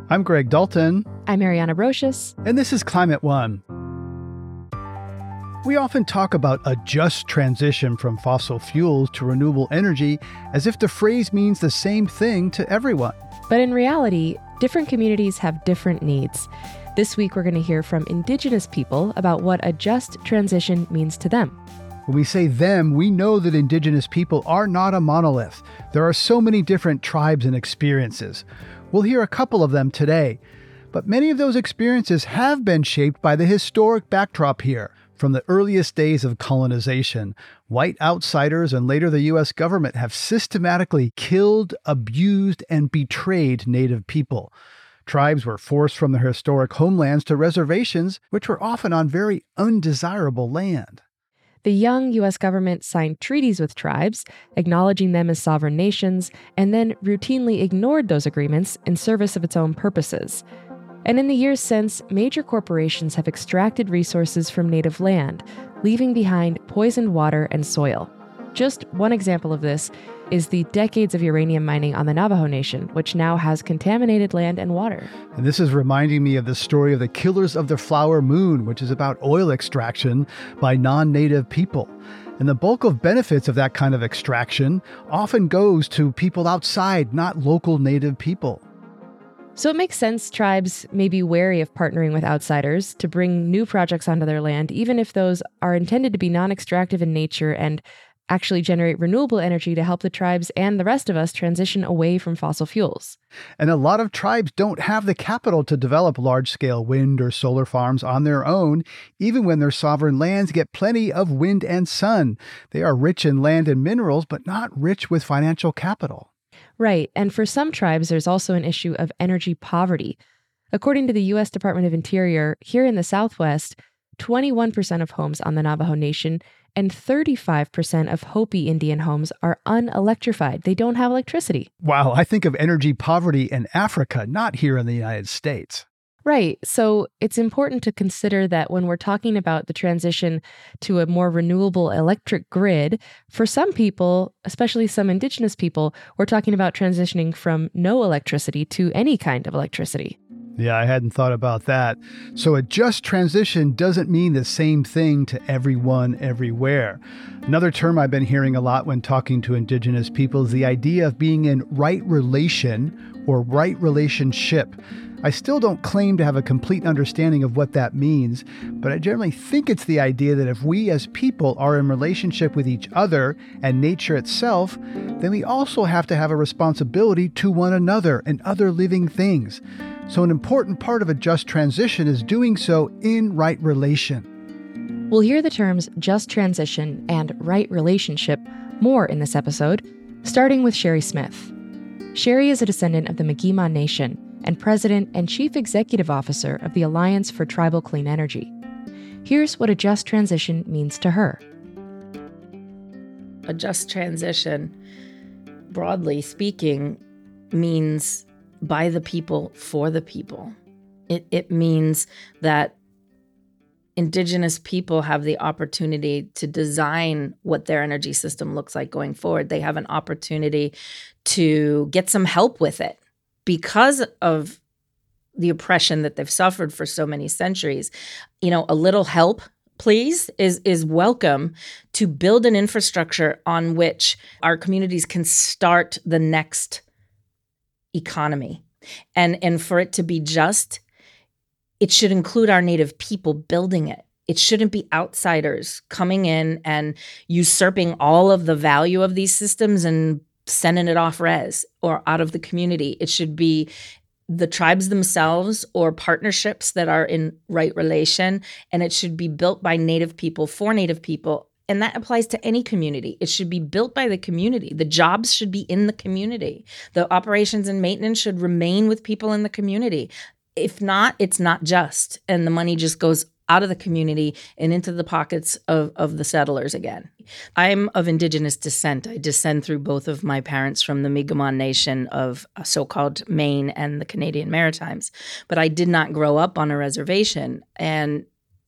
I'm Greg Dalton. I'm Ariana Brocious. And this is Climate One. We often talk about a just transition from fossil fuels to renewable energy as if the phrase means the same thing to everyone. But in reality, different communities have different needs. This week, we're going to hear from Indigenous people about what a just transition means to them. When we say them, we know that Indigenous people are not a monolith. There are so many different tribes and experiences. We'll hear a couple of them today. But many of those experiences have been shaped by the historic backdrop here. From the earliest days of colonization, white outsiders and later the U.S. government have systematically killed, abused, and betrayed Native people. Tribes were forced from their historic homelands to reservations, which were often on very undesirable land. The young U.S. government signed treaties with tribes, acknowledging them as sovereign nations, and then routinely ignored those agreements in service of its own purposes. And in the years since, major corporations have extracted resources from native land, leaving behind poisoned water and soil. Just one example of this is the decades of uranium mining on the Navajo Nation, which now has contaminated land and water. And this is reminding me of the story of the Killers of the Flower Moon, which is about oil extraction by non-native people. And the bulk of benefits of that kind of extraction often goes to people outside, not local native people. So it makes sense tribes may be wary of partnering with outsiders to bring new projects onto their land, even if those are intended to be non-extractive in nature and actually generate renewable energy to help the tribes and the rest of us transition away from fossil fuels. And a lot of tribes don't have the capital to develop large-scale wind or solar farms on their own, even when their sovereign lands get plenty of wind and sun. They are rich in land and minerals, but not rich with financial capital. Right, and for some tribes, there's also an issue of energy poverty. According to the U.S. Department of Interior, here in the Southwest, 21% of homes on the Navajo Nation and 35% of Hopi Indian homes are unelectrified. They don't have electricity. Wow, I think of energy poverty in Africa, not here in the United States. Right. So it's important to consider that when we're talking about the transition to a more renewable electric grid, for some people, especially some Indigenous people, we're talking about transitioning from no electricity to any kind of electricity. Yeah, I hadn't thought about that. So a just transition doesn't mean the same thing to everyone, everywhere. Another term I've been hearing a lot when talking to Indigenous people is the idea of being in right relation or right relationship. I still don't claim to have a complete understanding of what that means, but I generally think it's the idea that if we as people are in relationship with each other and nature itself, then we also have to have a responsibility to one another and other living things. So an important part of a just transition is doing so in right relation. We'll hear the terms just transition and right relationship more in this episode, starting with Sherry Smith. Sherry is a descendant of the Mi'kmaq Nation and president and chief executive officer of the Alliance for Tribal Clean Energy. Here's what a just transition means to her. A just transition, broadly speaking, means by the people, for the people. It means that Indigenous people have the opportunity to design what their energy system looks like going forward. They have an opportunity to get some help with it because of the oppression that they've suffered for so many centuries. You know, a little help, please, is welcome to build an infrastructure on which our communities can start the next economy. And for it to be just, it should include our Native people building it. It shouldn't be outsiders coming in and usurping all of the value of these systems and sending it off res or out of the community. It should be the tribes themselves or partnerships that are in right relation, and it should be built by Native people for Native people. And that applies to any community. It should be built by the community. The jobs should be in the community. The operations and maintenance should remain with people in the community. If not, it's not just. And the money just goes out of the community and into the pockets of the settlers again. I'm of Indigenous descent. I descend through both of my parents from the Mi'kmaq Nation of so-called Maine and the Canadian Maritimes. But I did not grow up on a reservation. And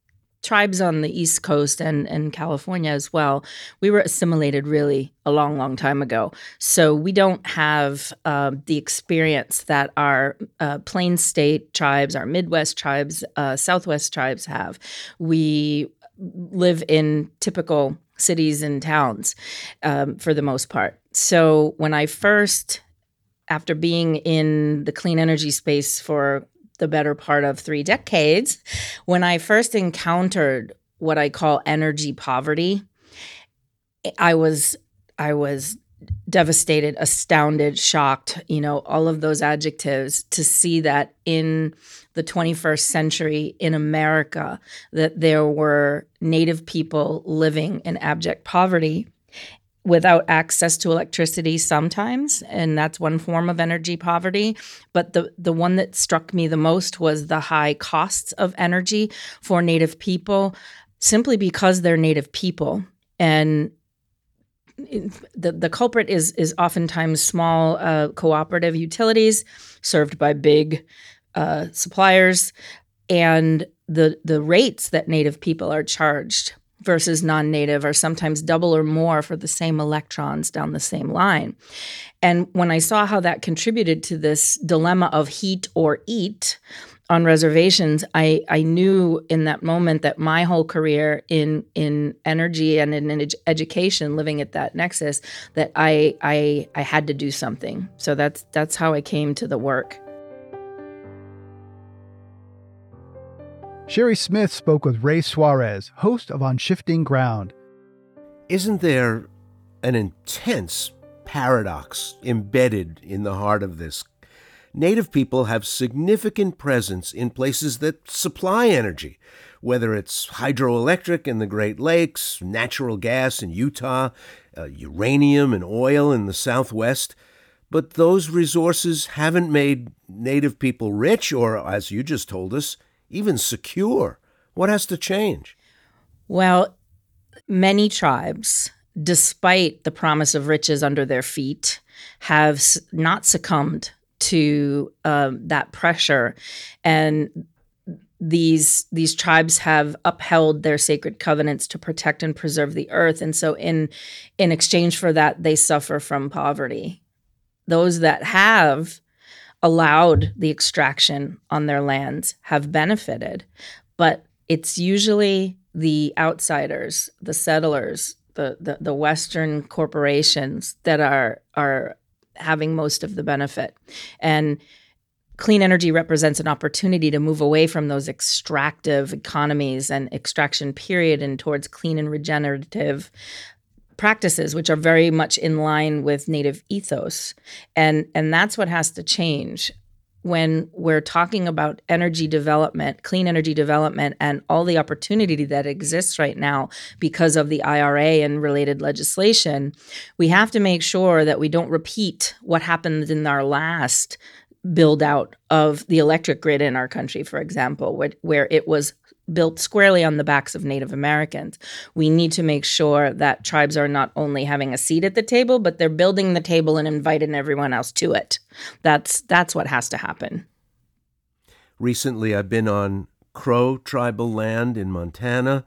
tribes on the East Coast and California as well, we were assimilated really a long, long time ago. So we don't have the experience that our Plain State tribes, our Midwest tribes, Southwest tribes have. We live in typical cities and towns for the most part. So when I first, after being in the clean energy space for the better part of 3 decades, when I first encountered what I call energy poverty, I was devastated, astounded, shocked, all of those adjectives, to see that in the 21st century in America, that there were Native people living in abject poverty without access to electricity sometimes, and that's one form of energy poverty. But the one that struck me the most was the high costs of energy for Native people, simply because they're Native people. And the culprit is oftentimes small cooperative utilities served by big suppliers, and the rates that Native people are charged versus non-Native are sometimes double or more for the same electrons down the same line. And when I saw how that contributed to this dilemma of heat or eat on reservations, I knew in that moment that my whole career in energy and in education, living at that nexus, that I had to do something. So that's how I came to the work. Sherry Smith spoke with Ray Suarez, host of On Shifting Ground. Isn't there an intense paradox embedded in the heart of this? Native people have significant presence in places that supply energy, whether it's hydroelectric in the Great Lakes, natural gas in Utah, uranium and oil in the Southwest. But those resources haven't made Native people rich or, as you just told us, even secure. What has to change? Well, many tribes, despite the promise of riches under their feet, have not succumbed to that pressure. And these tribes have upheld their sacred covenants to protect and preserve the earth. And so in exchange for that, they suffer from poverty. Those that have allowed the extraction on their lands have benefited, but it's usually the outsiders, the settlers, the Western corporations that are having most of the benefit. And clean energy represents an opportunity to move away from those extractive economies and extraction period and towards clean and regenerative practices, which are very much in line with Native ethos. And that's what has to change when we're talking about energy development, clean energy development, and all the opportunity that exists right now because of the IRA and related legislation. We have to make sure that we don't repeat what happened in our last build out of the electric grid in our country, for example, where it was built squarely on the backs of Native Americans. We need to make sure that tribes are not only having a seat at the table, but they're building the table and inviting everyone else to it. That's what has to happen. Recently, I've been on Crow tribal land in Montana,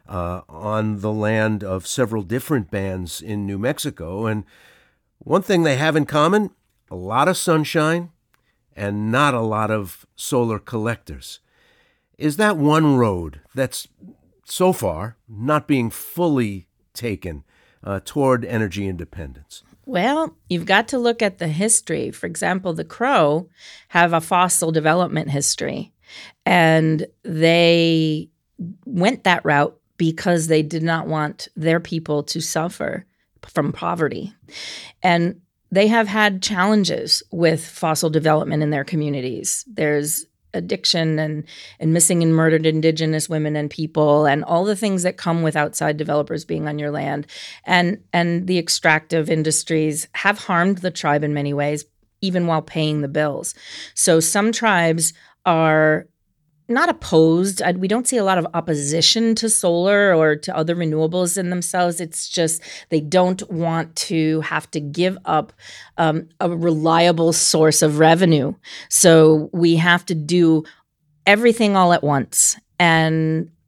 on the land of several different bands in New Mexico. And one thing they have in common, a lot of sunshine and not a lot of solar collectors. Is that one road that's so far not being fully taken toward energy independence? Well, you've got to look at the history. For example, the Crow have a fossil development history, and they went that route because they did not want their people to suffer from poverty. And they have had challenges with fossil development in their communities. There's addiction and missing and murdered Indigenous women and people and all the things that come with outside developers being on your land. And the extractive industries have harmed the tribe in many ways, even while paying the bills. So some tribes are not opposed. We don't see a lot of opposition to solar or to other renewables in themselves. It's just they don't want to have to give up a reliable source of revenue. So we have to do everything all at once. And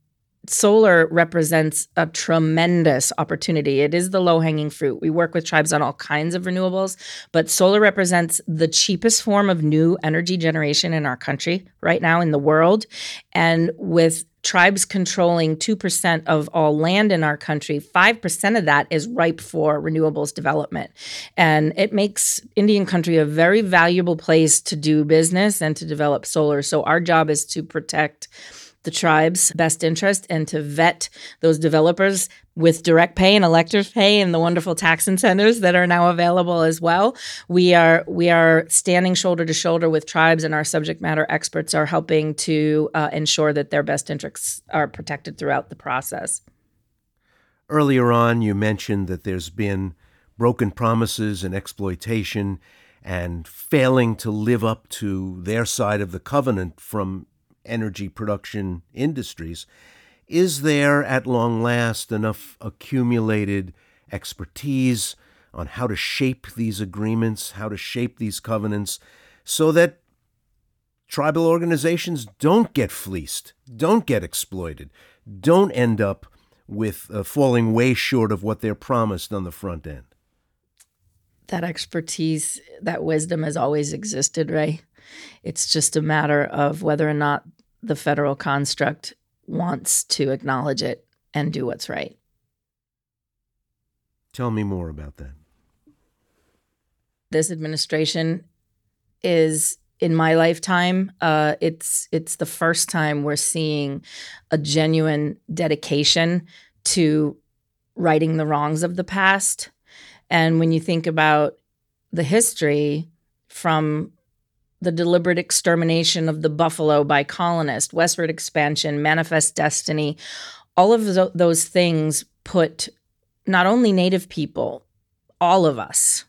solar represents a tremendous opportunity. It is the low-hanging fruit. We work with tribes on all kinds of renewables, but solar represents the cheapest form of new energy generation in our country right now in the world. And with tribes controlling 2% of all land in our country, 5% of that is ripe for renewables development. And it makes Indian country a very valuable place to do business and to develop solar. So our job is to protect the tribe's best interest and to vet those developers with direct pay and elective pay and the wonderful tax incentives that are now available as well. We are standing shoulder to shoulder with tribes, and our subject matter experts are helping to ensure that their best interests are protected throughout the process. Earlier on, you mentioned that there's been broken promises and exploitation and failing to live up to their side of the covenant from energy production industries. Is there, at long last, enough accumulated expertise on how to shape these agreements, how to shape these covenants, so that tribal organizations don't get fleeced, don't get exploited, don't end up with falling way short of what they're promised on the front end? That expertise, that wisdom has always existed, Ray. It's just a matter of whether or not the federal construct wants to acknowledge it and do what's right. Tell me more about that. This administration is, in my lifetime, it's the first time we're seeing a genuine dedication to righting the wrongs of the past. And when you think about the history from the deliberate extermination of the buffalo by colonists, westward expansion, manifest destiny, all of those things put not only Native people, all of us,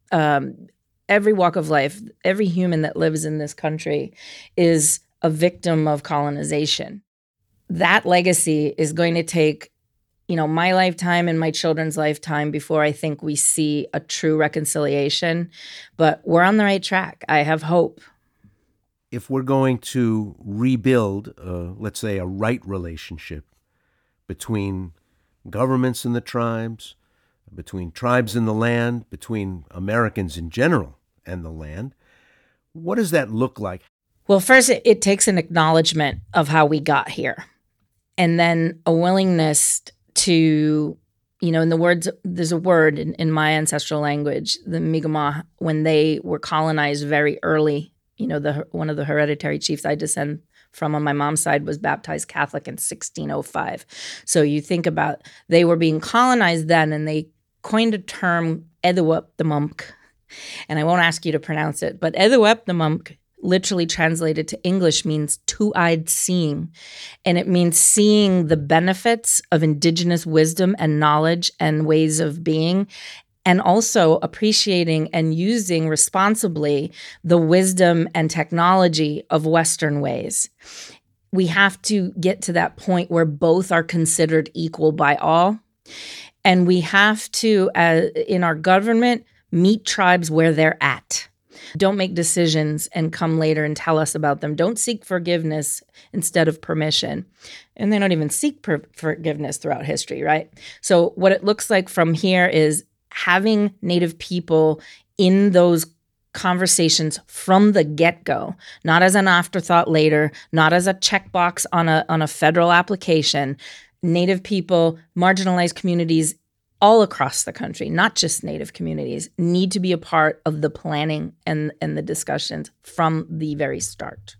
every walk of life, every human that lives in this country is a victim of colonization. That legacy is going to take, my lifetime and my children's lifetime before I think we see a true reconciliation. But we're on the right track. I have hope. If we're going to rebuild, let's say, a right relationship between governments and the tribes, between tribes and the land, between Americans in general and the land, what does that look like? Well, first, it takes an acknowledgement of how we got here, and then a willingness to, there's a word in my ancestral language, the Mi'kmaq, when they were colonized very early, one of the hereditary chiefs I descend from on my mom's side was baptized Catholic in 1605. So you think about, they were being colonized then, and they coined a term, Eddawaptamumk, and I won't ask you to pronounce it, but Eddawaptamumk literally translated to English means two-eyed seeing. And it means seeing the benefits of indigenous wisdom and knowledge and ways of being, and also appreciating and using responsibly the wisdom and technology of Western ways. We have to get to that point where both are considered equal by all. And we have to, in our government, meet tribes where they're at. Don't make decisions and come later and tell us about them. Don't seek forgiveness instead of permission. And they don't even seek forgiveness throughout history, right? So what it looks like from here is having Native people in those conversations from the get-go, not as an afterthought later, not as a checkbox on a federal application. Native people, marginalized communities all across the country, not just Native communities, need to be a part of the planning and the discussions from the very start.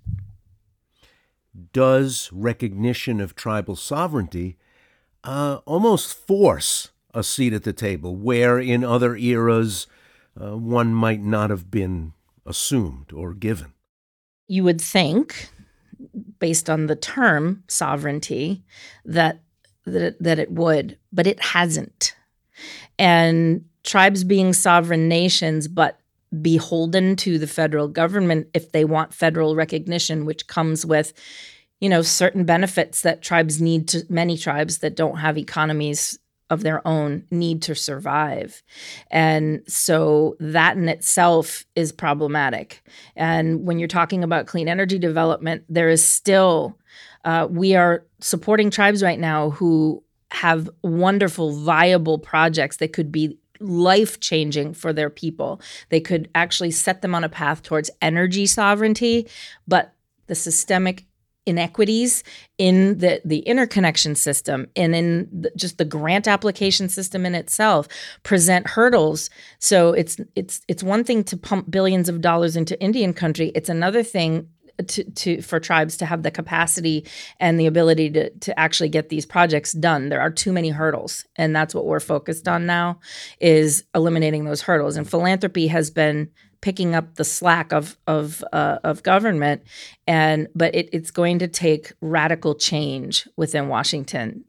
Does recognition of tribal sovereignty almost force a seat at the table where in other eras one might not have been assumed or given? You would think, based on the term sovereignty, that it would, but it hasn't. And tribes being sovereign nations, but beholden to the federal government if they want federal recognition, which comes with, certain benefits that many tribes that don't have economies of their own need to survive. And so that in itself is problematic. And when you're talking about clean energy development, there is still We are supporting tribes right now who have wonderful, viable projects that could be life-changing for their people. They could actually set them on a path towards energy sovereignty, but the systemic inequities in the interconnection system and in just the grant application system in itself present hurdles. So it's one thing to pump billions of dollars into Indian country. It's another thing for tribes to have the capacity and the ability to actually get these projects done. There are too many hurdles, and that's what we're focused on now, is eliminating those hurdles. And philanthropy has been picking up the slack of government, but it's going to take radical change within Washington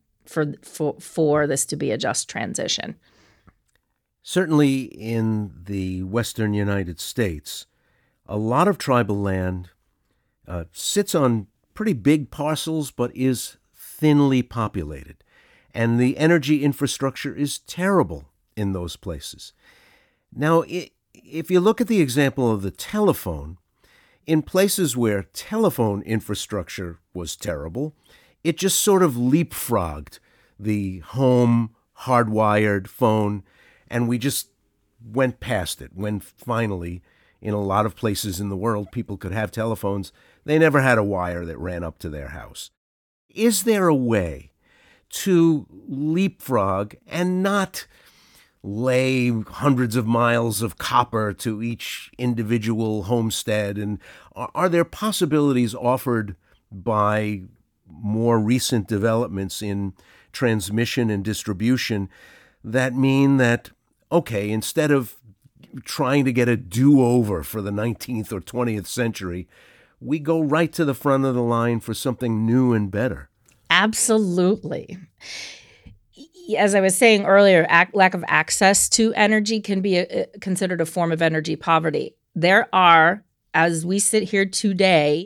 for this to be a just transition. Certainly in the western United States, a lot of tribal land sits on pretty big parcels, but is thinly populated. And the energy infrastructure is terrible in those places. Now, if you look at the example of the telephone, in places where telephone infrastructure was terrible, it just sort of leapfrogged the home hardwired phone, and we just went past it. When finally, in a lot of places in the world, people could have telephones, they never had a wire that ran up to their house. Is there a way to leapfrog and not lay hundreds of miles of copper to each individual homestead? And are there possibilities offered by more recent developments in transmission and distribution that mean that, okay, instead of trying to get a do-over for the 19th or 20th century, we go right to the front of the line for something new and better? Absolutely. As I was saying earlier, lack of access to energy can be considered a form of energy poverty. There are, as we sit here today,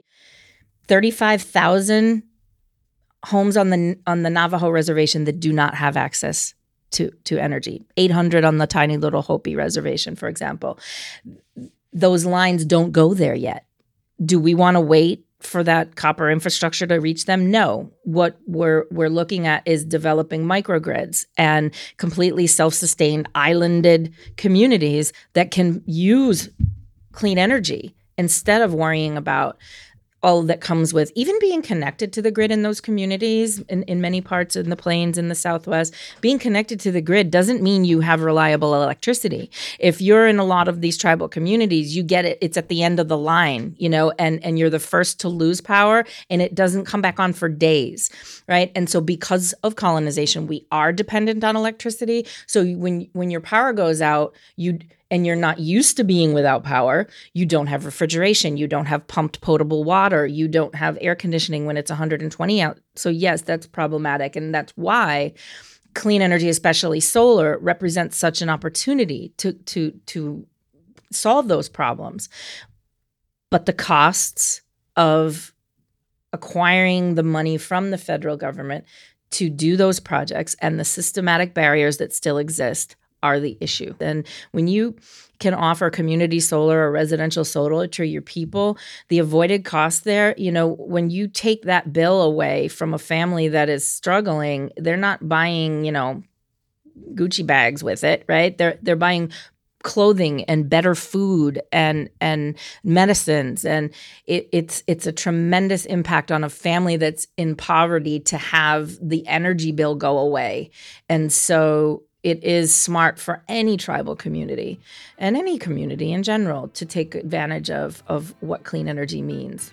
35,000 homes on the Navajo reservation that do not have access to energy. 800 on the tiny little Hopi reservation, for example. Those lines don't go there yet. Do we want to wait for that copper infrastructure to reach them? No. What we're looking at is developing microgrids and completely self-sustained islanded communities that can use clean energy instead of worrying about all that comes with even being connected to the grid in those communities. In many parts in the plains in the Southwest, being connected to the grid doesn't mean you have reliable electricity. If you're in a lot of these tribal communities, you get it. It's at the end of the line, and you're the first to lose power, and it doesn't come back on for days, right? And so because of colonization, we are dependent on electricity. So when your power goes out, and you're not used to being without power, you don't have refrigeration, you don't have pumped potable water, you don't have air conditioning when it's 120 out. So yes, that's problematic. And that's why clean energy, especially solar, represents such an opportunity to solve those problems. But the costs of acquiring the money from the federal government to do those projects and the systematic barriers that still exist are the issue. And when you can offer community solar or residential solar to your people, the avoided cost there, when you take that bill away from a family that is struggling, they're not buying, Gucci bags with it, right? They're buying clothing and better food and medicines. And it's a tremendous impact on a family that's in poverty to have the energy bill go away. And so it is smart for any tribal community and any community in general to take advantage of what clean energy means.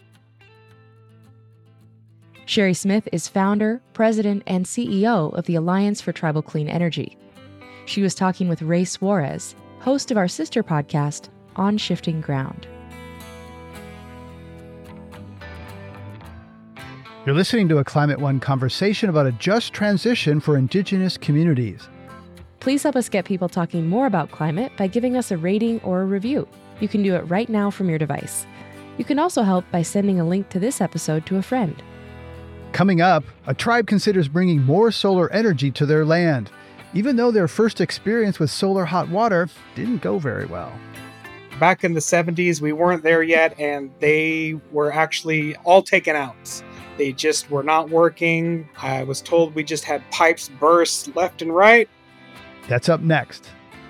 Sherry Smith is founder, president, and CEO of the Alliance for Tribal Clean Energy. She was talking with Ray Suarez, host of our sister podcast, On Shifting Ground. You're listening to a Climate One conversation about a just transition for Indigenous communities. Please help us get people talking more about climate by giving us a rating or a review. You can do it right now from your device. You can also help by sending a link to this episode to a friend. Coming up, a tribe considers bringing more solar energy to their land, even though their first experience with solar hot water didn't go very well. Back in the 70s, we weren't there yet, and they were actually all taken out. They just were not working. I was told we just had pipes burst left and right. That's up next.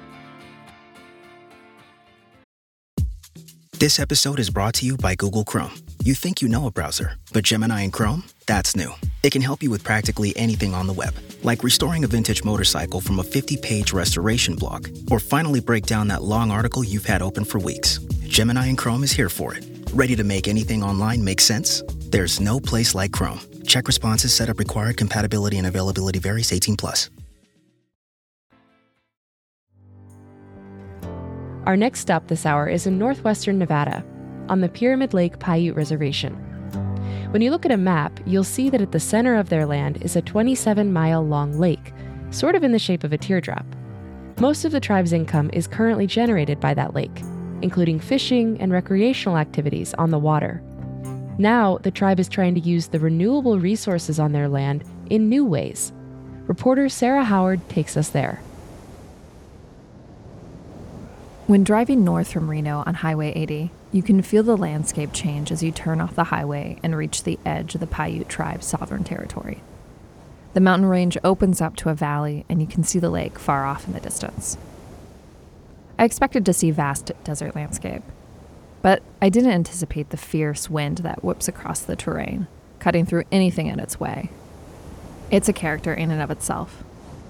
This episode is brought to you by Google Chrome. You think you know a browser, but Gemini and Chrome? That's new. It can help you with practically anything on the web, like restoring a vintage motorcycle from a 50-page restoration blog, or finally break down that long article you've had open for weeks. Gemini and Chrome is here for it. Ready to make anything online make sense? There's no place like Chrome. Check responses, setup required, compatibility and availability varies, 18+. Our next stop this hour is in northwestern Nevada, on the Pyramid Lake Paiute Reservation. When you look at a map, you'll see that at the center of their land is a 27-mile-long lake, sort of in the shape of a teardrop. Most of the tribe's income is currently generated by that lake, including fishing and recreational activities on the water. Now, the tribe is trying to use the renewable resources on their land in new ways. Reporter Sarah Howard takes us there. When driving north from Reno on Highway 80, you can feel the landscape change as you turn off the highway and reach the edge of the Paiute tribe's sovereign territory. The mountain range opens up to a valley, and you can see the lake far off in the distance. I expected to see vast desert landscape, but I didn't anticipate the fierce wind that whips across the terrain, cutting through anything in its way. It's a character in and of itself.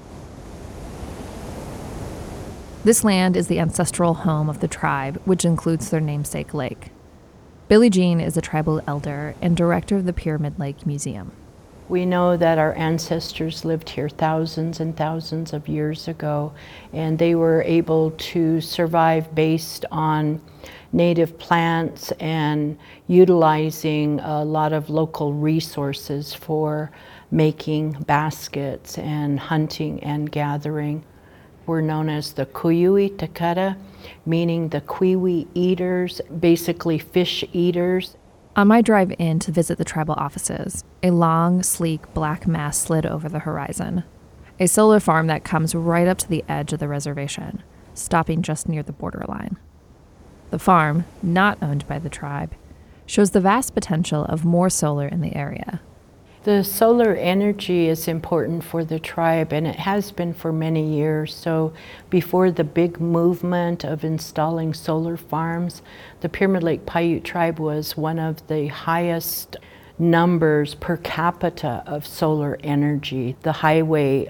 This land is the ancestral home of the tribe, which includes their namesake lake. Billie Jean is a tribal elder and director of the Pyramid Lake Museum. We know that our ancestors lived here thousands and thousands of years ago, and they were able to survive based on native plants and utilizing a lot of local resources for making baskets and hunting and gathering. We're known as the Kuyui Takata, meaning the Kiwi eaters, basically fish eaters. On my drive in to visit the tribal offices, a long, sleek black mass slid over the horizon. A solar farm that comes right up to the edge of the reservation, stopping just near the borderline. The farm, not owned by the tribe, shows the vast potential of more solar in the area. The solar energy is important for the tribe, and it has been for many years. So before the big movement of installing solar farms, the Pyramid Lake Paiute tribe was one of the highest numbers per capita of solar energy. The Highway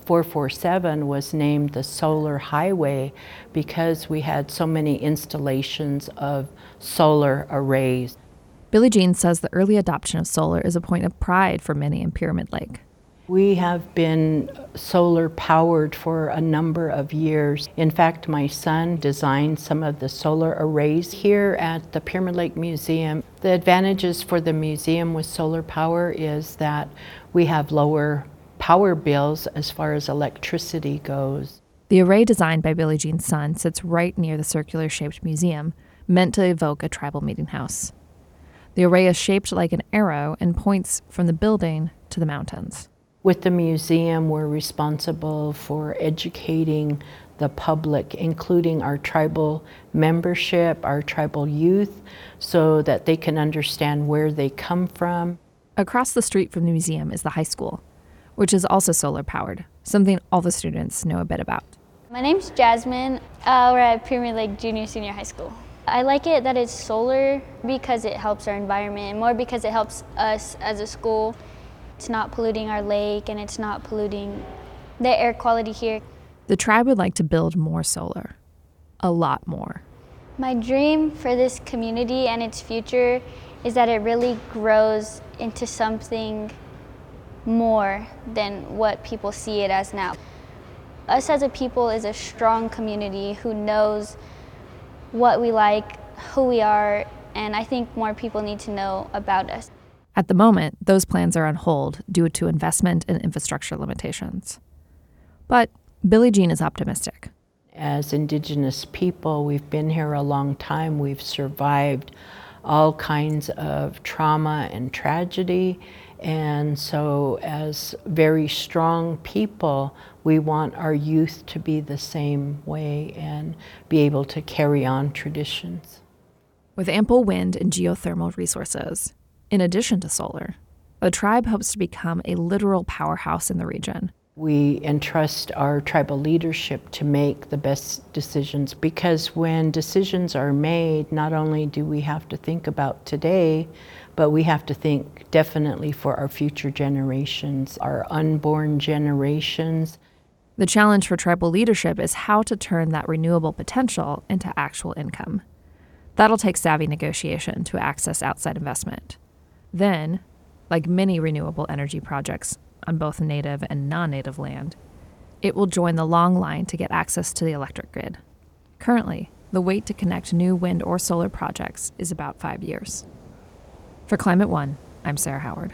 447 was named the Solar Highway because we had so many installations of solar arrays. Billie Jean says the early adoption of solar is a point of pride for many in Pyramid Lake. We have been solar powered for a number of years. In fact, my son designed some of the solar arrays here at the Pyramid Lake Museum. The advantages for the museum with solar power is that we have lower power bills as far as electricity goes. The array designed by Billie Jean's son sits right near the circular-shaped museum, meant to evoke a tribal meeting house. The array is shaped like an arrow and points from the building to the mountains. With the museum, we're responsible for educating the public, including our tribal membership, our tribal youth, so that they can understand where they come from. Across the street from the museum is the high school, which is also solar-powered, something all the students know a bit about. My name's Jasmine. We're at Pyramid Lake Junior Senior High School. I like it that it's solar because it helps our environment, and more because it helps us as a school. It's not polluting our lake, and it's not polluting the air quality here. The tribe would like to build more solar, a lot more. My dream for this community and its future is that it really grows into something more than what people see it as now. Us as a people is a strong community who knows what we like, who we are, and I think more people need to know about us. At the moment, those plans are on hold due to investment and infrastructure limitations. But Billie Jean is optimistic. As Indigenous people, we've been here a long time. We've survived all kinds of trauma and tragedy. And so as very strong people, we want our youth to be the same way and be able to carry on traditions. With ample wind and geothermal resources, in addition to solar, the tribe hopes to become a literal powerhouse in the region. We entrust our tribal leadership to make the best decisions, because when decisions are made, not only do we have to think about today, but we have to think definitely for our future generations, our unborn generations. The challenge for tribal leadership is how to turn that renewable potential into actual income. That'll take savvy negotiation to access outside investment. Then, like many renewable energy projects on both native and non-native land, it will join the long line to get access to the electric grid. Currently, the wait to connect new wind or solar projects is about 5 years. For Climate One, I'm Sarah Howard.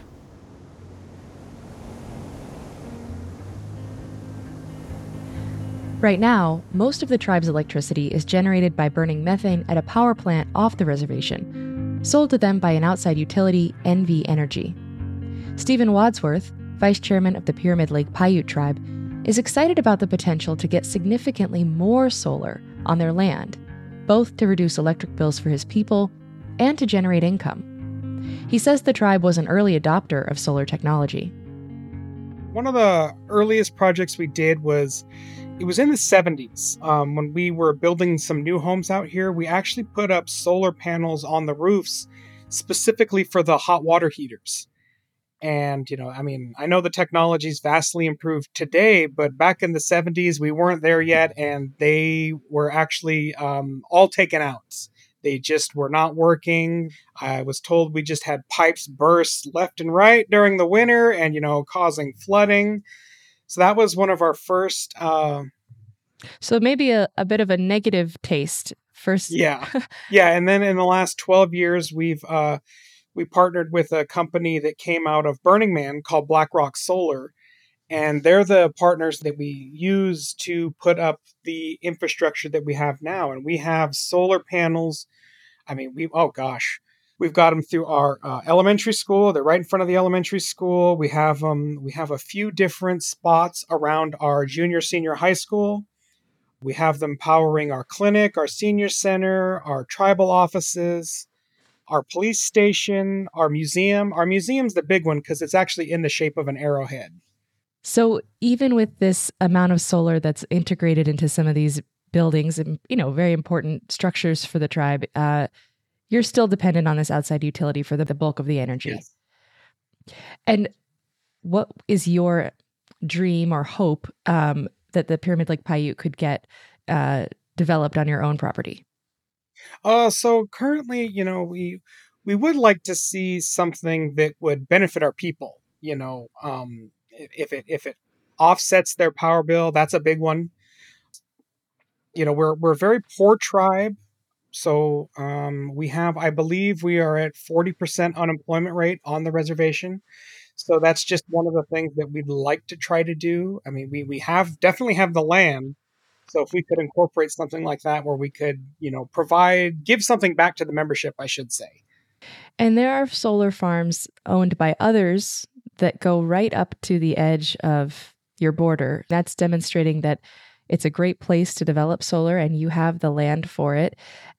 Right now, most of the tribe's electricity is generated by burning methane at a power plant off the reservation, sold to them by an outside utility, NV Energy. Stephen Wadsworth, vice chairman of the Pyramid Lake Paiute tribe, is excited about the potential to get significantly more solar on their land, both to reduce electric bills for his people and to generate income. He says the tribe was an early adopter of solar technology. One of the earliest projects we did was, it was in the 70s. When we were building some new homes out here, we actually put up solar panels on the roofs specifically for the hot water heaters. And, I know the technology's vastly improved today, but back in the 70s, we weren't there yet, and they were actually all taken out. They just were not working. I was told we just had pipes burst left and right during the winter and, causing flooding. So that was one of our first... So maybe a bit of a negative taste first. Yeah. Yeah, and then in the last 12 years, we partnered with a company that came out of Burning Man called BlackRock Solar, and they're the partners that we use to put up the infrastructure that we have now. And we have solar panels. We've got them through our elementary school. They're right in front of the elementary school. We have a few different spots around our junior, senior high school. We have them powering our clinic, our senior center, our tribal offices, our police station, our museum. Our museum's the big one because it's actually in the shape of an arrowhead. So even with this amount of solar that's integrated into some of these buildings and, very important structures for the tribe, you're still dependent on this outside utility for the bulk of the energy. Yes. And what is your dream or hope that the Pyramid Lake Paiute could get developed on your own property? So currently, we would like to see something that would benefit our people. If it offsets their power bill, that's a big one. We're a very poor tribe, so I believe we are at 40% unemployment rate on the reservation. So that's just one of the things that we'd like to try to do. We definitely have the land. So if we could incorporate something like that where we could, give something back to the membership, I should say. And there are solar farms owned by others that go right up to the edge of your border. That's demonstrating that it's a great place to develop solar and you have the land for it.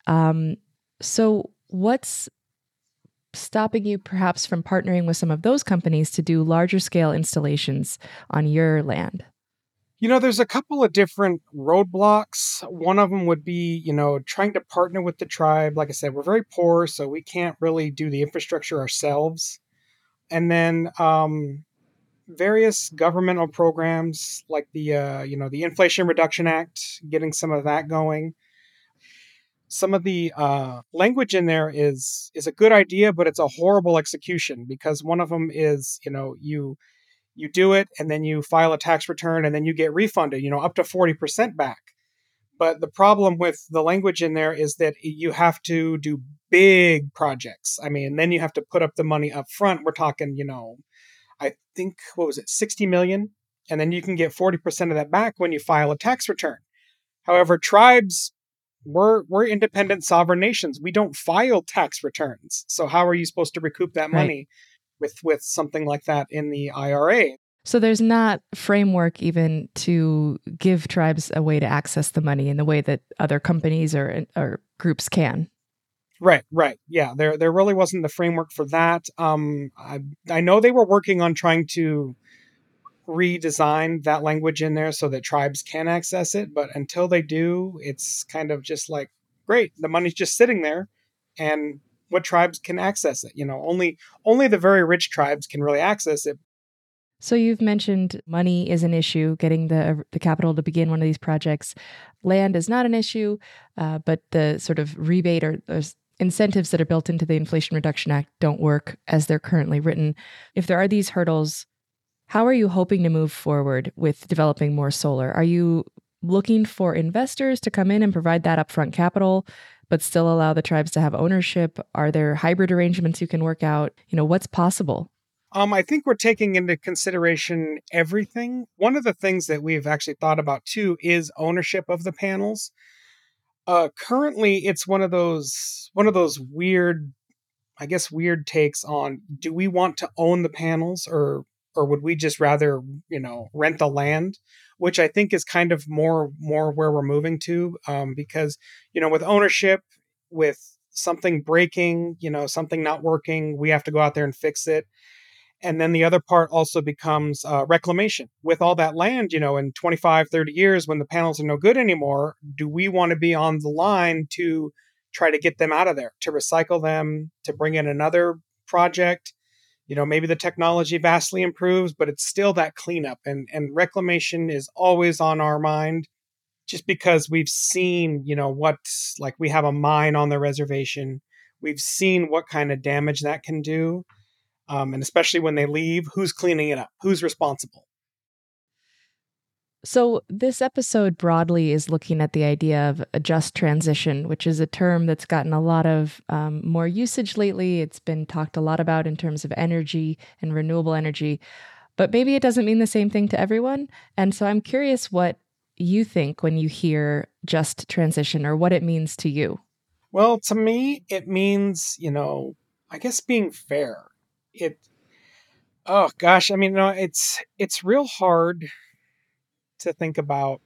So what's stopping you perhaps from partnering with some of those companies to do larger scale installations on your land? There's a couple of different roadblocks. One of them would be, trying to partner with the tribe. Like I said, we're very poor, so we can't really do the infrastructure ourselves. And then various governmental programs like the Inflation Reduction Act, getting some of that going. Some of the language in there is a good idea, but it's a horrible execution because one of them is, you do it and then you file a tax return and then you get refunded, up to 40% back. But the problem with the language in there is that you have to do big projects. And then you have to put up the money up front. We're talking, I think, 60 million? And then you can get 40% of that back when you file a tax return. However, tribes, we're independent sovereign nations. We don't file tax returns. So how are you supposed to recoup that money with something like that in the IRA? So there's not framework even to give tribes a way to access the money in the way that other companies or groups can. Right, right. Yeah, there really wasn't the framework for that. I know they were working on trying to redesign that language in there so that tribes can access it, but until they do, it's kind of just like, great, the money's just sitting there, and what tribes can access it? Only the very rich tribes can really access it. So you've mentioned money is an issue, getting the capital to begin one of these projects. Land is not an issue, but the sort of rebate or incentives that are built into the Inflation Reduction Act don't work as they're currently written. If there are these hurdles, how are you hoping to move forward with developing more solar? Are you looking for investors to come in and provide that upfront capital, but still allow the tribes to have ownership? Are there hybrid arrangements you can work out? What's possible? I think we're taking into consideration everything. One of the things that we've actually thought about too is ownership of the panels. Currently, it's one of those weird, I guess, weird takes on, do we want to own the panels, or would we just rather rent the land, which I think is kind of more where we're moving to, because with ownership, with something breaking, something not working, we have to go out there and fix it. And then the other part also becomes reclamation. With all that land, in 25, 30 years, when the panels are no good anymore, do we want to be on the line to try to get them out of there, to recycle them, to bring in another project? Maybe the technology vastly improves, but it's still that cleanup. And reclamation is always on our mind, just because we've seen, like, we have a mine on the reservation. We've seen what kind of damage that can do. And especially when they leave, who's cleaning it up? Who's responsible? So, this episode broadly is looking at the idea of a just transition, which is a term that's gotten a lot of more usage lately. It's been talked a lot about in terms of energy and renewable energy, but maybe it doesn't mean the same thing to everyone. And so, I'm curious what you think when you hear just transition, or what it means to you. Well, to me, it means, I guess, being fair. It, oh gosh, I mean, it's real hard to think about,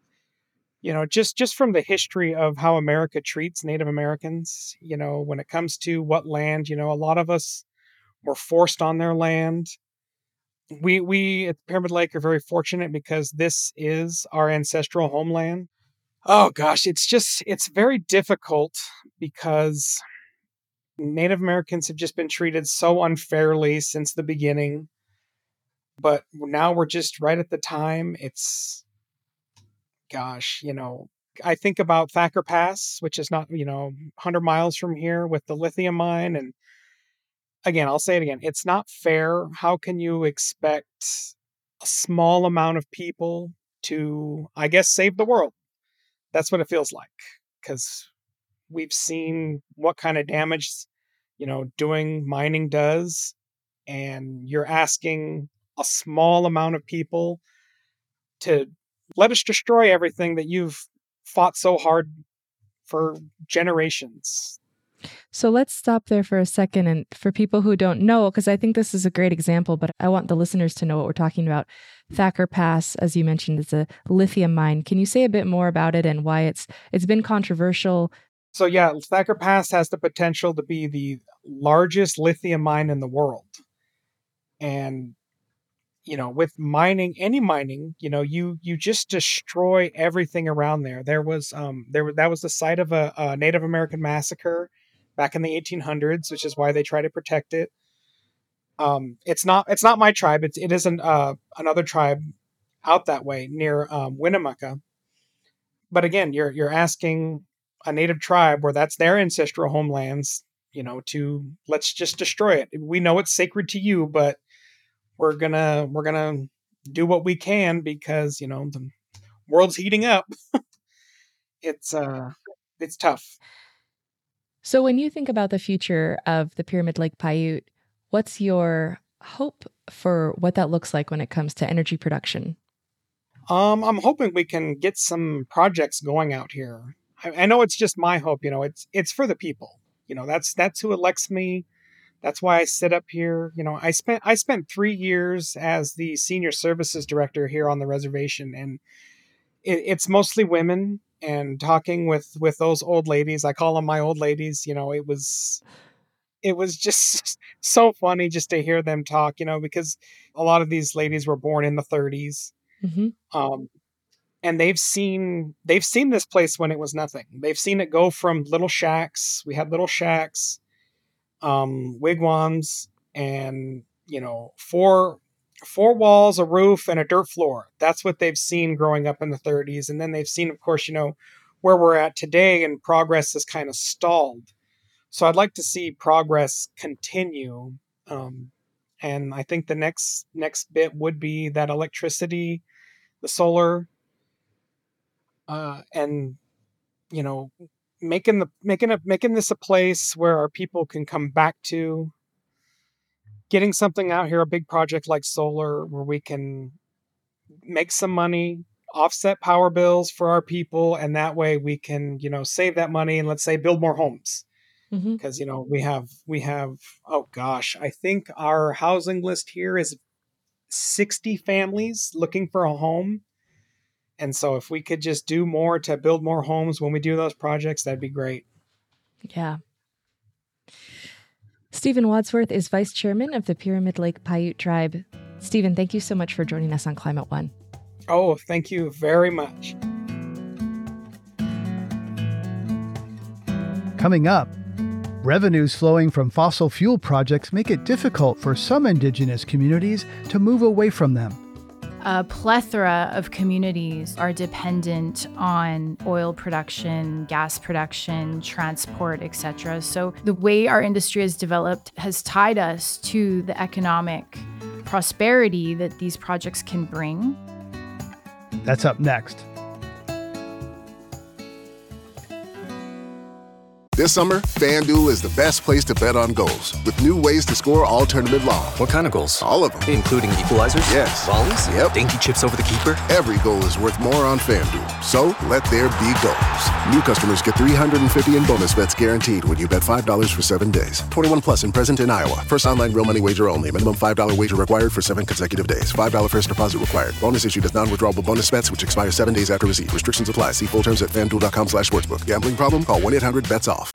just from the history of how America treats Native Americans, when it comes to what land, a lot of us were forced on their land. We at Pyramid Lake are very fortunate because this is our ancestral homeland. Oh gosh, it's very difficult because Native Americans have just been treated so unfairly since the beginning. But now we're just right at the time. It's, gosh, I think about Thacker Pass, which is not, 100 miles from here, with the lithium mine. And again, I'll say it again, it's not fair. How can you expect a small amount of people to, I guess, save the world? That's what it feels like, because we've seen what kind of damage, doing mining does. And you're asking a small amount of people to let us destroy everything that you've fought so hard for generations. So let's stop there for a second. And for people who don't know, because I think this is a great example, but I want the listeners to know what we're talking about. Thacker Pass, as you mentioned, is a lithium mine. Can you say a bit more about it and why it's been controversial? So yeah, Thacker Pass has the potential to be the largest lithium mine in the world. And with mining, any mining, you just destroy everything around there. That was the site of a Native American massacre back in the 1800s, which is why they try to protect it. It's not my tribe. It is another tribe out that way near Winnemucca. But again, you're asking a native tribe where that's their ancestral homelands, to, let's just destroy it. We know it's sacred to you, but we're gonna do what we can because the world's heating up. It's tough. So when you think about the future of the Pyramid Lake Paiute, what's your hope for what that looks like when it comes to energy production? I'm hoping we can get some projects going out here. I know it's just my hope. It's for the people. That's who elects me. That's why I sit up here. I spent 3 years as the senior services director here on the reservation, and it's mostly women. and talking with those old ladies. I call them my old ladies. It was just so funny just to hear them talk, because a lot of these ladies were born in the 30s. Mm-hmm. And they've seen this place when it was nothing. They've seen it go from little shacks. We had little shacks, wigwams, and four walls, a roof, and a dirt floor. That's what they've seen growing up in the 30s. And then they've seen, of course, where we're at today, and progress is kind of stalled. So I'd like to see progress continue. And I think the next bit would be that electricity, the solar, and making this a place where our people can come back to, getting something out here, a big project like solar, where we can make some money, offset power bills for our people, and that way we can save that money and, let's say, build more homes. Because we have oh gosh, I think our housing list here is 60 families looking for a home. And so if we could just do more to build more homes when we do those projects, that'd be great. Yeah. Stephen Wadsworth is Vice Chairman of the Pyramid Lake Paiute Tribe. Stephen, thank you so much for joining us on Climate One. Oh, thank you very much. Coming up, revenues flowing from fossil fuel projects make it difficult for some Indigenous communities to move away from them. A plethora of communities are dependent on oil production, gas production, transport, etc. So the way our industry has developed has tied us to the economic prosperity that these projects can bring. That's up next. This summer, FanDuel is the best place to bet on goals, with new ways to score all tournament long. What kind of goals? All of them. Including equalizers? Yes. Volleys? Yep. Dainty chips over the keeper? Every goal is worth more on FanDuel, so let there be goals. New customers get $350 in bonus bets guaranteed when you bet $5 for 7 days. 21 plus and present in Iowa. First online real money wager only. Minimum $5 wager required for 7 consecutive days. $5 first deposit required. Bonus issued as non-withdrawable bonus bets, which expire 7 days after receipt. Restrictions apply. See full terms at FanDuel.com/sportsbook. Gambling problem? Call 1-800-BETS-OFF.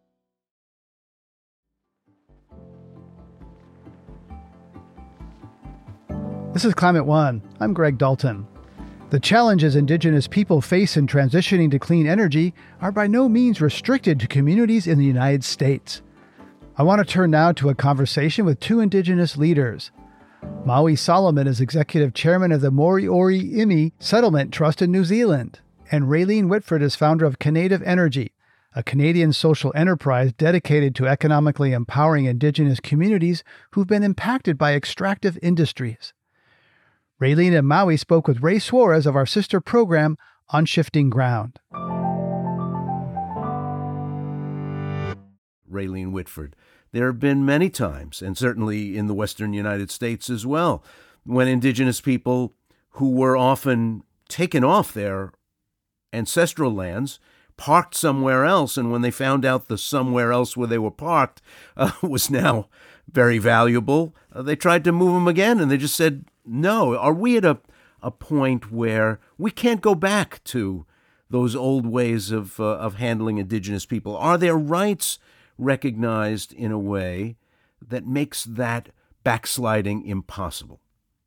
This is Climate One. I'm Greg Dalton. The challenges Indigenous people face in transitioning to clean energy are by no means restricted to communities in the United States. I want to turn now to a conversation with two Indigenous leaders. Maui Solomon is Executive Chairman of the Moriori Imi Settlement Trust in New Zealand, and Raylene Whitford is founder of Canative Energy, a Canadian social enterprise dedicated to economically empowering Indigenous communities who've been impacted by extractive industries. Raylene and Maui spoke with Ray Suarez of our sister program On Shifting Ground. Raylene Whitford, there have been many times, and certainly in the western United States as well, when Indigenous people who were often taken off their ancestral lands parked somewhere else, and when they found out the somewhere else where they were parked was now very valuable, they tried to move them again, and they just said, no. Are we at a point where we can't go back to those old ways of handling Indigenous people? Are their rights recognized in a way that makes that backsliding impossible?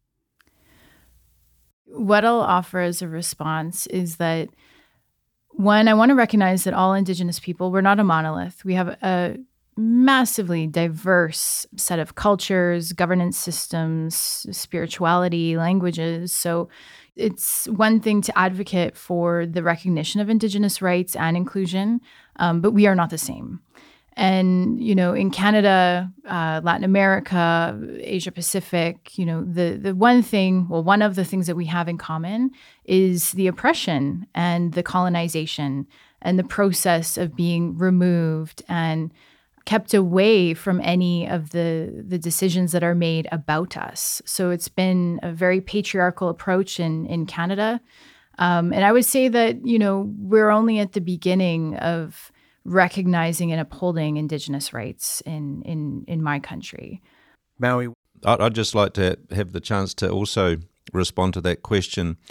What I'll offer as a response is that, one, I want to recognize that all Indigenous people, we're not a monolith. We have a massively diverse set of cultures, governance systems, spirituality, languages. So it's one thing to advocate for the recognition of Indigenous rights and inclusion, but we are not the same. And, in Canada, Latin America, Asia Pacific, the one of the things that we have in common is the oppression and the colonization and the process of being removed and kept away from any of the decisions that are made about us. So it's been a very patriarchal approach in Canada. And I would say that, we're only at the beginning of recognizing and upholding Indigenous rights in my country. Maui? I'd just like to have the chance to also respond to that question,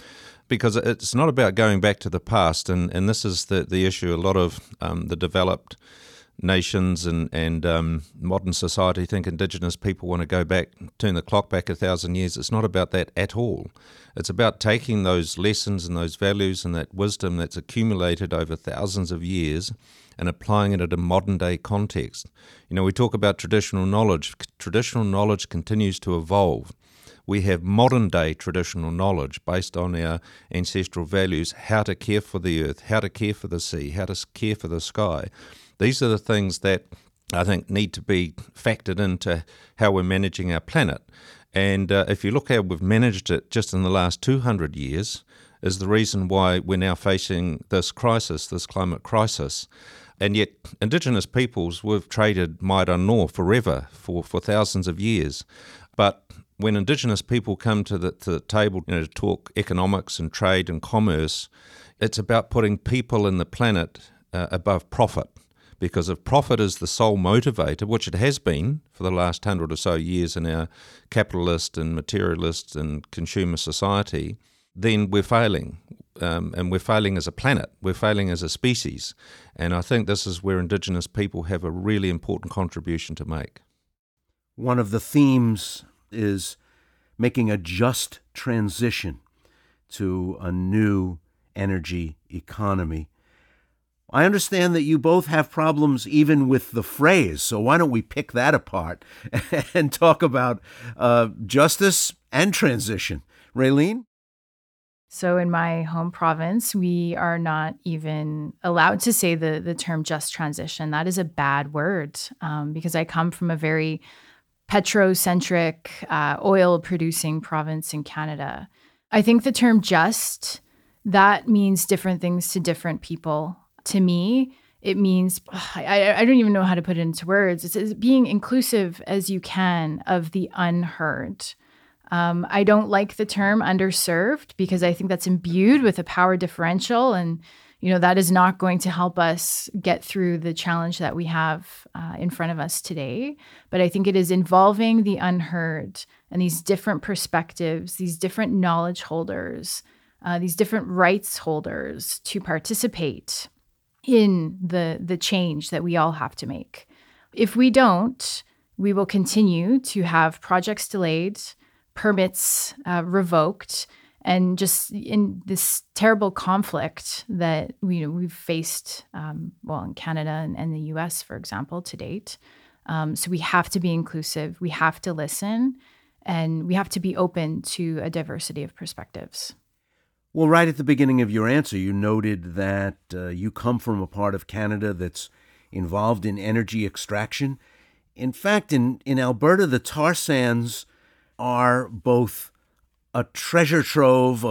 because it's not about going back to the past, and this is the issue. A lot of the developed nations and modern society think Indigenous people want to go back, turn the clock back 1,000 years. It's not about that at all. It's about taking those lessons and those values and that wisdom that's accumulated over thousands of years and applying it at a modern-day context. You know, we talk about traditional knowledge. Traditional knowledge continues to evolve. We have modern-day traditional knowledge based on our ancestral values, how to care for the earth, how to care for the sea, how to care for the sky. These are the things that I think need to be factored into how we're managing our planet. And if you look how we've managed it just in the last 200 years, is the reason why we're now facing this crisis, this climate crisis. And yet Indigenous peoples, we've traded might unknown forever for thousands of years. But when Indigenous people come to the table, to talk economics and trade and commerce, it's about putting people and the planet above profit. Because if profit is the sole motivator, which it has been for the last 100 or so years in our capitalist and materialist and consumer society, then we're failing. And we're failing as a planet. We're failing as a species. And I think this is where Indigenous people have a really important contribution to make. One of the themes is making a just transition to a new energy economy. I understand that you both have problems even with the phrase, so why don't we pick that apart and talk about justice and transition. Raylene? So in my home province, we are not even allowed to say the term just transition. That is a bad word because I come from a very petrocentric, oil-producing province in Canada. I think the term just, that means different things to different people. To me, it means, I don't even know how to put it into words. It's being inclusive as you can of the unheard. I don't like the term underserved because I think that's imbued with a power differential. And, that is not going to help us get through the challenge that we have in front of us today. But I think it is involving the unheard and these different perspectives, these different knowledge holders, these different rights holders to participate in the change that we all have to make. If we don't, we will continue to have projects delayed, permits revoked, and just in this terrible conflict that we've faced, in Canada and the US, for example, to date. So we have to be inclusive, we have to listen, and we have to be open to a diversity of perspectives. Well, right at the beginning of your answer, you noted that you come from a part of Canada that's involved in energy extraction. In fact, in Alberta, the tar sands are both a treasure trove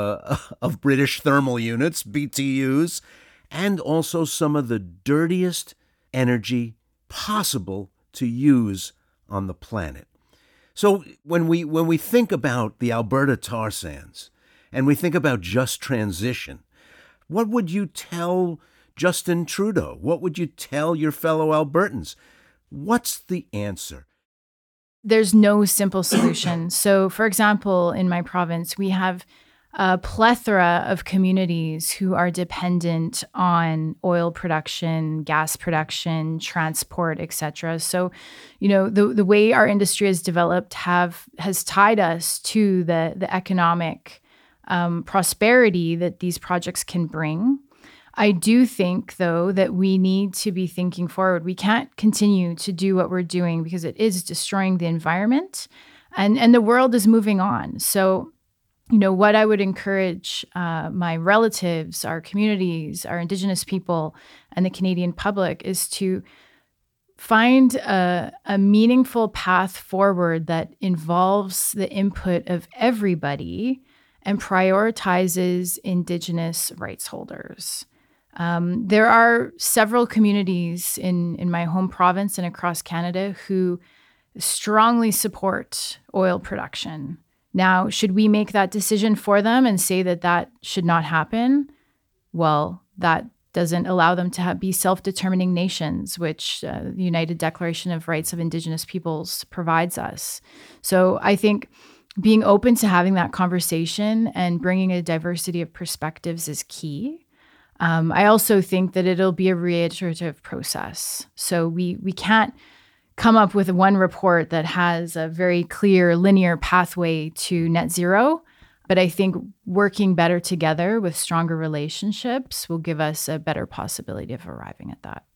of British thermal units, BTUs, and also some of the dirtiest energy possible to use on the planet. So when we think about the Alberta tar sands, and we think about just transition, what would you tell Justin Trudeau? What would you tell your fellow Albertans? What's the answer? There's no simple solution. So, for example, in my province, we have a plethora of communities who are dependent on oil production, gas production, transport, etc. So, the way our industry has developed has tied us to the economic prosperity that these projects can bring. I do think, though, that we need to be thinking forward. We can't continue to do what we're doing because it is destroying the environment, and the world is moving on. So, what I would encourage my relatives, our communities, our Indigenous people, and the Canadian public is to find a meaningful path forward that involves the input of everybody and prioritizes Indigenous rights holders. There are several communities in my home province and across Canada who strongly support oil production. Now, should we make that decision for them and say that should not happen? Well, that doesn't allow them to be self-determining nations, which the United Declaration of Rights of Indigenous Peoples provides us. So I think being open to having that conversation and bringing a diversity of perspectives is key. I also think that it'll be a reiterative process. So we can't come up with one report that has a very clear linear pathway to net zero. But I think working better together with stronger relationships will give us a better possibility of arriving at that.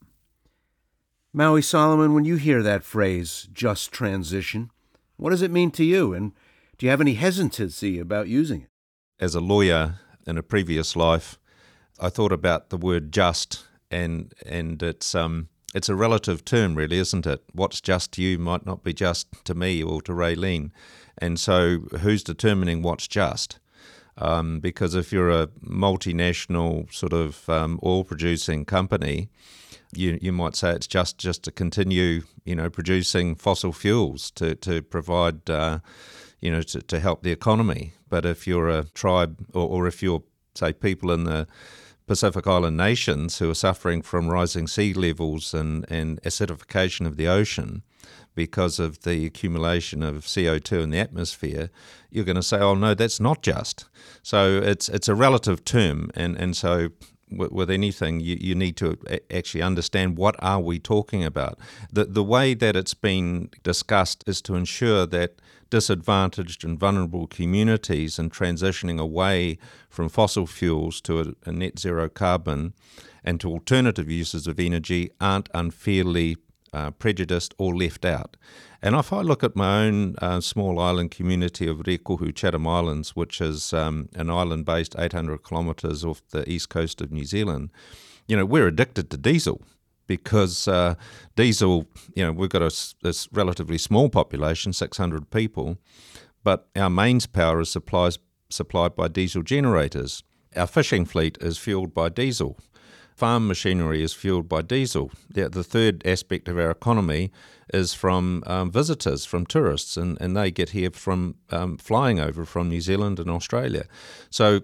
Maui Solomon, when you hear that phrase, just transition, what does it mean to you? And do you have any hesitancy about using it? As a lawyer in a previous life, I thought about the word just, and it's a relative term, really, isn't it? What's just to you might not be just to me or to Raylene. And so who's determining what's just? Because if you're a multinational sort of oil-producing company, you might say it's just to continue, producing fossil fuels to provide, to help the economy. But if you're a tribe or if you're, say, people in the Pacific Island nations who are suffering from rising sea levels and acidification of the ocean because of the accumulation of CO2 in the atmosphere, you're going to say, oh, no, that's not just. So it's a relative term. And so with anything, you need to actually understand what are we talking about. The way that it's been discussed is to ensure that disadvantaged and vulnerable communities and transitioning away from fossil fuels to a net zero carbon and to alternative uses of energy aren't unfairly prejudiced or left out. And if I look at my own small island community of Rekuhu Chatham Islands, which is an island based 800 kilometres off the east coast of New Zealand, we're addicted to diesel. Because diesel, we've got this relatively small population, 600 people, but our mains power is supplied by diesel generators. Our fishing fleet is fueled by diesel. Farm machinery is fueled by diesel. The third aspect of our economy is from visitors, from tourists, and they get here from flying over from New Zealand and Australia. So,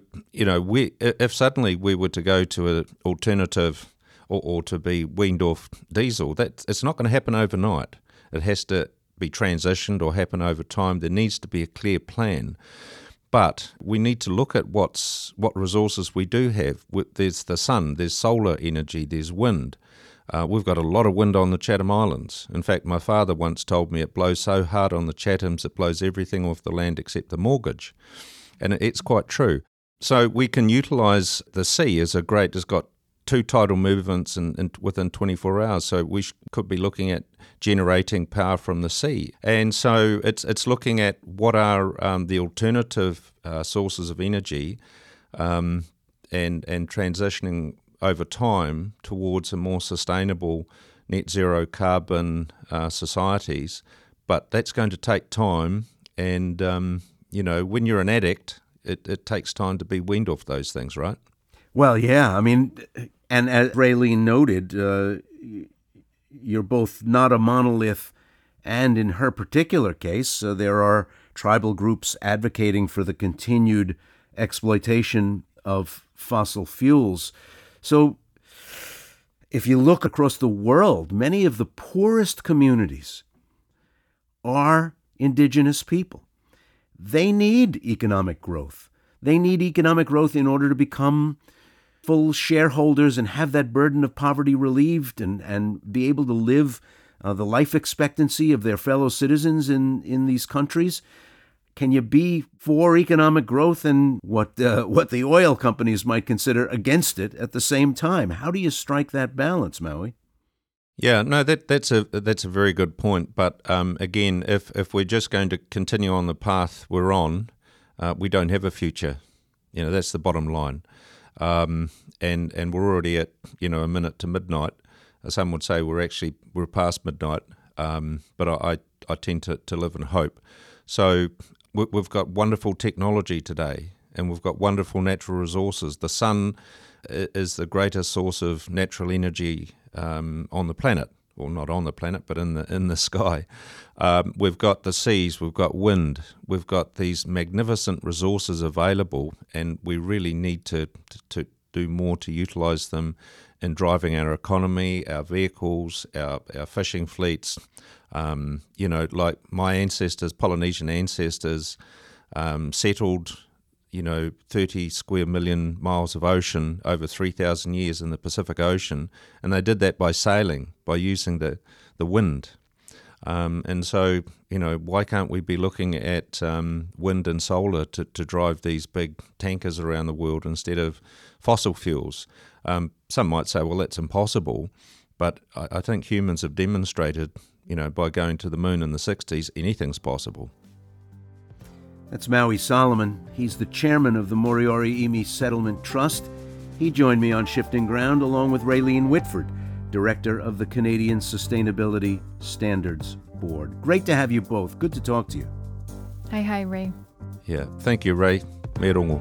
if suddenly we were to go to an alternative or to be weaned off diesel, it's not going to happen overnight. It has to be transitioned or happen over time. There needs to be a clear plan. But we need to look at what resources we do have. There's the sun, there's solar energy, there's wind. We've got a lot of wind on the Chatham Islands. In fact, my father once told me it blows so hard on the Chathams it blows everything off the land except the mortgage. And it's quite true. So we can utilise the sea it's got 2 tidal movements within 24 hours. So we could be looking at generating power from the sea. And so it's looking at what are the alternative sources of energy and transitioning over time towards a more sustainable net zero carbon societies. But that's going to take time. And, when you're an addict, it takes time to be weaned off those things, right? Well, yeah. I mean, and as Raylene noted, you're both not a monolith, and in her particular case, there are tribal groups advocating for the continued exploitation of fossil fuels. So if you look across the world, many of the poorest communities are indigenous people. They need economic growth. They need economic growth in order to become full shareholders and have that burden of poverty relieved and be able to live the life expectancy of their fellow citizens in these countries. Can you be for economic growth and what the oil companies might consider against it at the same time? How do you strike that balance, Maui? Yeah, no, that's a very good point. But again, if we're just going to continue on the path we're on, we don't have a future. That's the bottom line. And we're already at a minute to midnight. Some would say we're past midnight, but I tend to live in hope. So we've got wonderful technology today, and we've got wonderful natural resources. The sun is the greatest source of natural energy on the planet. Well, not on the planet, but in the sky. We've got the seas, we've got wind, we've got these magnificent resources available, and we really need to do more to utilize them in driving our economy, our vehicles, our fishing fleets. Like my ancestors, Polynesian ancestors, settled 30 square million miles of ocean over 3,000 years in the Pacific Ocean, and they did that by sailing, by using the wind. And so, why can't we be looking at wind and solar to drive these big tankers around the world instead of fossil fuels? Some might say, well, that's impossible, but I think humans have demonstrated, by going to the moon in the 60s, anything's possible. That's Maui Solomon. He's the chairman of the Moriori-Emi Settlement Trust. He joined me on Shifting Ground along with Raylene Whitford, director of the Canadian Sustainability Standards Board. Great to have you both. Good to talk to you. Hi, Ray. Yeah, thank you, Ray. Me rongo.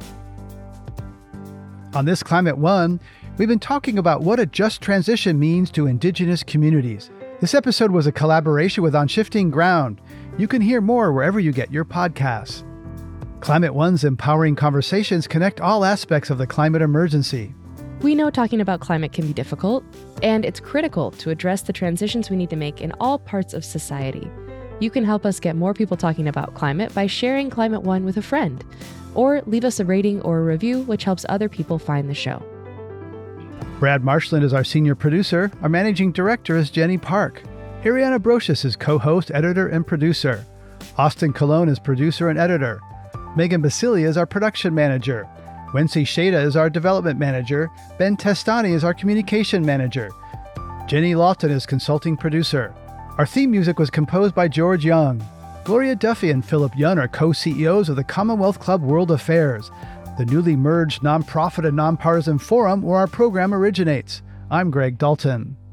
On this Climate One, we've been talking about what a just transition means to Indigenous communities. This episode was a collaboration with On Shifting Ground. You can hear more wherever you get your podcasts. Climate One's empowering conversations connect all aspects of the climate emergency. We know talking about climate can be difficult, and it's critical to address the transitions we need to make in all parts of society. You can help us get more people talking about climate by sharing Climate One with a friend, or leave us a rating or a review, which helps other people find the show. Brad Marshland is our senior producer. Our managing director is Jenny Park. Ariana Brocious is co-host, editor, and producer. Austin Colon is producer and editor. Megan Basilia is our production manager. Wency Shada is our development manager. Ben Testani is our communication manager. Jenny Lawton is consulting producer. Our theme music was composed by George Young. Gloria Duffy and Philip Yun are co-CEOs of the Commonwealth Club World Affairs, the newly merged nonprofit and nonpartisan forum where our program originates. I'm Greg Dalton.